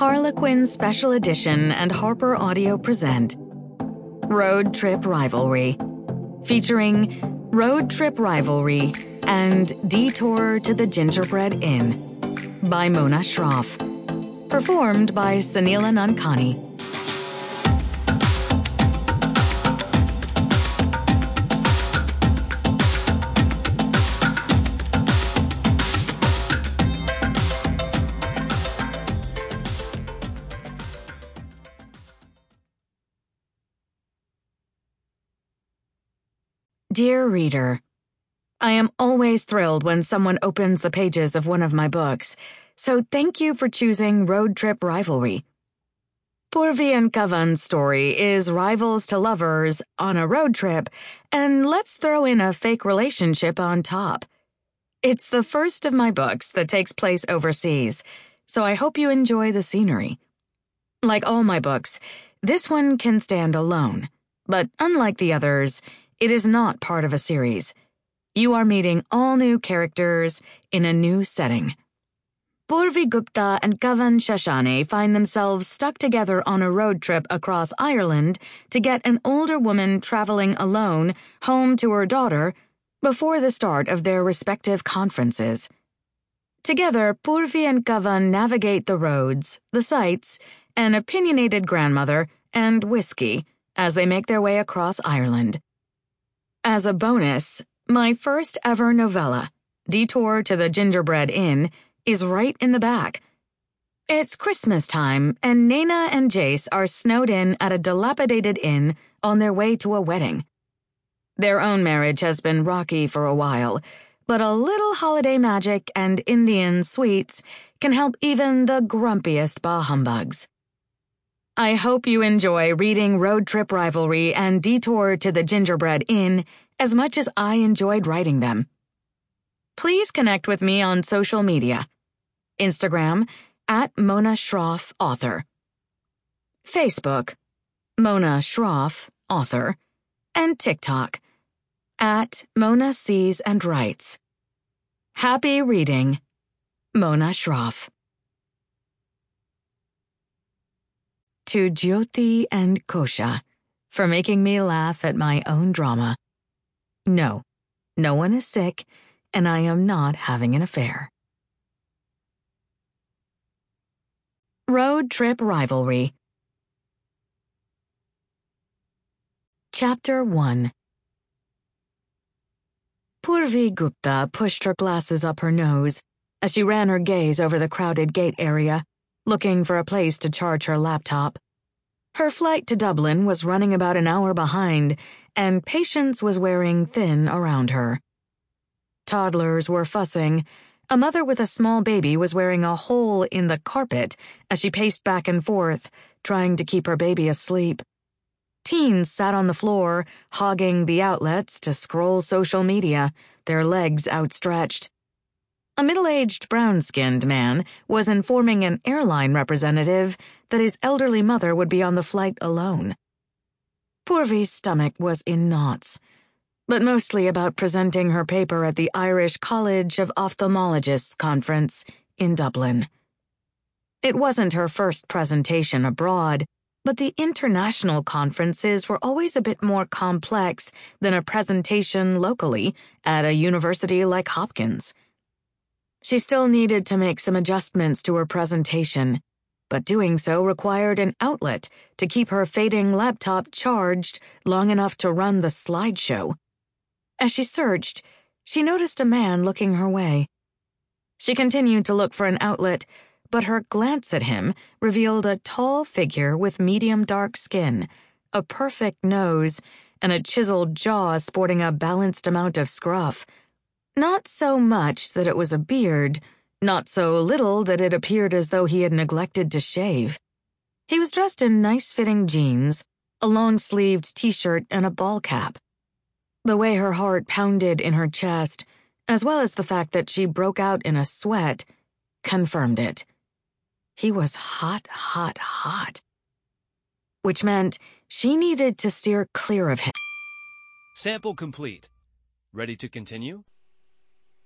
Harlequin Special Edition and Harper Audio present Road Trip Rivalry, featuring Road Trip Rivalry and Detour to the Gingerbread Inn by Mona Shroff, performed by Sunila Nankani. Dear reader, I am always thrilled when someone opens the pages of one of my books, so thank you for choosing Road Trip Rivalry. Purvi and Kavan's story is rivals to lovers on a road trip, and let's throw in a fake relationship on top. It's the first of my books that takes place overseas, so I hope you enjoy the scenery. Like all my books, this one can stand alone, but unlike the others, it is not part of a series. You are meeting all new characters in a new setting. Purvi Gupta and Kavan Shashane find themselves stuck together on a road trip across Ireland to get an older woman traveling alone home to her daughter before the start of their respective conferences. Together, Purvi and Kavan navigate the roads, the sights, an opinionated grandmother, and whiskey as they make their way across Ireland. As a bonus, my first ever novella, Detour to the Gingerbread Inn, is right in the back. It's Christmas time, and Naina and Jace are snowed in at a dilapidated inn on their way to a wedding. Their own marriage has been rocky for a while, but a little holiday magic and Indian sweets can help even the grumpiest bah humbugs. I hope you enjoy reading Road Trip Rivalry and Detour to the Gingerbread Inn as much as I enjoyed writing them. Please connect with me on social media. Instagram, @Mona Shroff Author. Facebook, Mona Shroff Author. And TikTok, @Mona Sees and Writes. Happy reading, Mona Shroff. To Jyoti and Kosha for making me laugh at my own drama. No, no one is sick, and I am not having an affair. Road Trip Rivalry. Chapter 1. Purvi Gupta pushed her glasses up her nose as she ran her gaze over the crowded gate area, looking for a place to charge her laptop. Her flight to Dublin was running about an hour behind, and patience was wearing thin around her. Toddlers were fussing. A mother with a small baby was wearing a hole in the carpet as she paced back and forth, trying to keep her baby asleep. Teens sat on the floor, hogging the outlets to scroll social media, their legs outstretched. A middle-aged, brown-skinned man was informing an airline representative that his elderly mother would be on the flight alone. Purvi's stomach was in knots, but mostly about presenting her paper at the Irish College of Ophthalmologists conference in Dublin. It wasn't her first presentation abroad, but the international conferences were always a bit more complex than a presentation locally at a university like Hopkins. She still needed to make some adjustments to her presentation, but doing so required an outlet to keep her fading laptop charged long enough to run the slideshow. As she searched, she noticed a man looking her way. She continued to look for an outlet, but her glance at him revealed a tall figure with medium dark skin, a perfect nose, and a chiseled jaw sporting a balanced amount of scruff. Not so much that it was a beard, not so little that it appeared as though he had neglected to shave. He was dressed in nice-fitting jeans, a long-sleeved t-shirt, and a ball cap. The way her heart pounded in her chest, as well as the fact that she broke out in a sweat, confirmed it. He was hot, hot, hot. Which meant she needed to steer clear of him. Sample complete. Ready to continue?